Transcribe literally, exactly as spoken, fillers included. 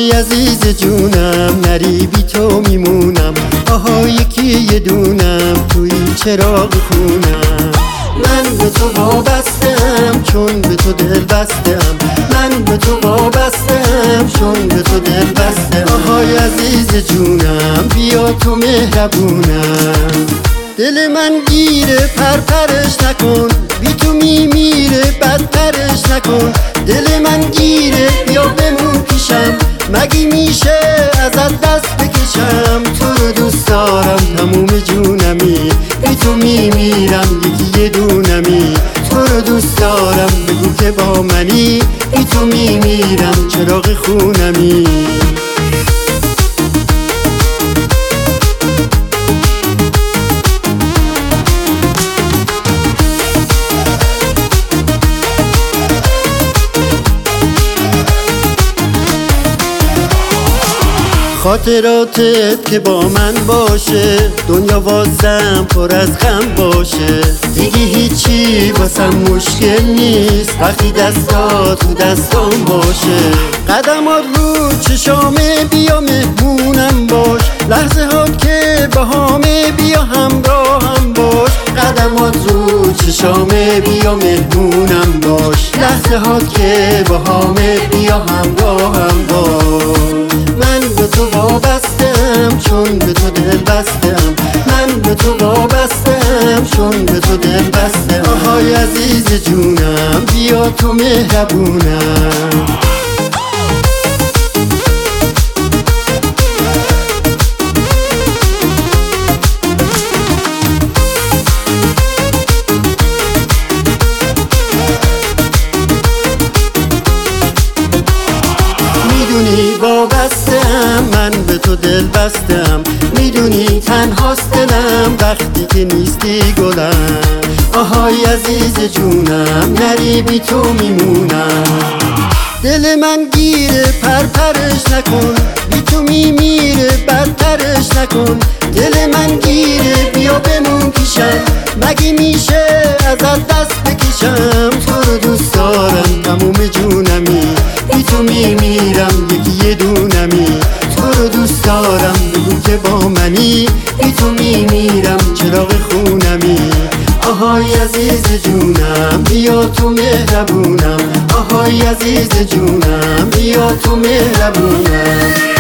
آهای عزیز جونم، نری بی تو میمونم. آها یکی یه دونم توی چراغ خونم. من به تو وابستم چون به تو دل بستم. من به تو وابستم چون به تو دل بستم. آهای عزیز جونم بیا تو مهربونم. دل من گیره پرپرش نکن، بی تو میمیره بدترش نکن. دل من گیره بیا بمون پیشم، مگی میشه ازت دست بکشم. تو رو دوست دارم تموم جونمی، بی تو میمیرم یکی یه دونمی. تو رو دوست دارم بگو که با منی، بی تو میمیرم چراغ خونمی. خاطراتت که با من باشه، دنیا واسم پر از غم باشه. دیگه هیچی واسم مشکل نیست وقتی دستا تو دستام باشه. قدمات رو چشامه بیا مهمونم باش، لحظه هات که بهامه بیا همراهم باش. قدمات رو چشامه بیا مهمونم باش، لحظه هات که بهامه بیا همراهم باش. من به تو وابستم چون به تو دل بستم. من به تو وابستم چون به تو دل بستم. آهای عزیز جونم بیا تو مهربونم. میدونی وابستم من به تو دل بستم. میدونی تنهاست دلم وقتی که نیستی گلم. آهای عزیز جونم نری بی تو میمونم. دل من گیره پرپرش نکن، بی تو میمیره بدترش نکن. دل من گیره بیا بمون پیشم، مگه میشه ازت دست بکشم. تو رو دوست دارم تموم جونمی، بی تو میمیرم یکی یه دونمی. تو رو دوست دارم بگو که با منی، بی تو میمیرم چراغ خونمی. آهای عزیز جونم بیا تو مهربونم. آهای عزیز جونم بیا تو مهربونم.